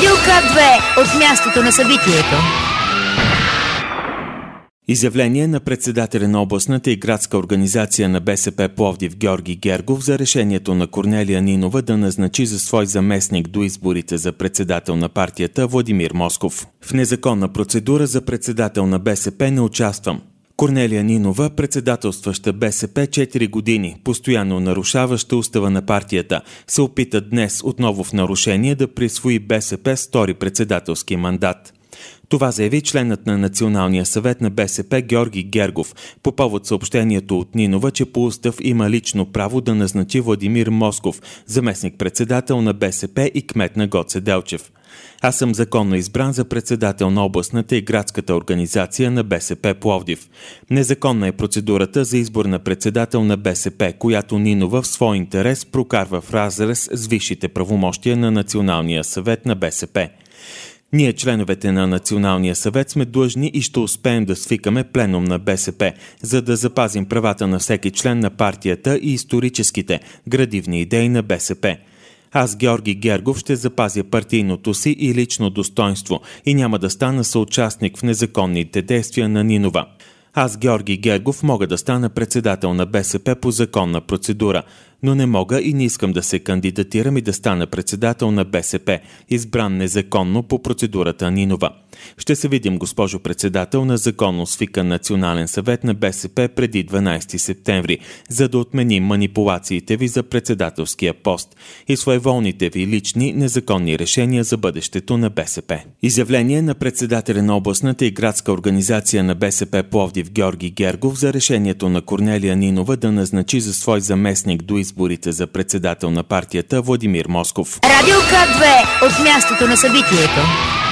Радио К2 от мястото на събитието. Изявление на председателя на областната и градска организация на БСП Пловдив Георги Гергов за решението на Корнелия Нинова да назначи за свой заместник до изборите за председател на партията Владимир Москов. В незаконна процедура за председател на БСП не участвам. Корнелия Нинова, председателстваща БСП 4 години, постоянно нарушаваща устава на партията, се опита днес отново в нарушение да присвои БСП втори председателски мандат. Това заяви членът на Националния съвет на БСП Георги Гергов по повод съобщението от Нинова, че по устав има лично право да назначи Владимир Москов, заместник-председател на БСП и кмет на Гоце Делчев. Аз съм законно избран за председател на областната и градската организация на БСП Пловдив. Незаконна е процедурата за избор на председател на БСП, която Нинова в свой интерес прокарва в разрез с висшите правомощия на Националния съвет на БСП. Ние, членовете на Националния съвет, сме длъжни и ще успеем да свикаме пленум на БСП, за да запазим правата на всеки член на партията и историческите, градивни идеи на БСП. Аз, Георги Гергов, ще запазя партийното си и лично достоинство и няма да стана съучастник в незаконните действия на Нинова. Аз, Георги Гергов, мога да стана председател на БСП по законна процедура, но не мога и не искам да се кандидатирам и да стана председател на БСП, избран незаконно по процедурата Нинова. Ще се видим, госпожо председател, на законно свикан Национален съвет на БСП преди 12 септември, за да отменим манипулациите ви за председателския пост и своеволните ви лични незаконни решения за бъдещето на БСП. Изявление на председателя на областната и градска организация на БСП Пловдив Георги Гергов за решението на Корнелия Нинова да назначи за свой заместник до изборите за председател на партията Владимир Москов. Радио К2 от мястото на събитието.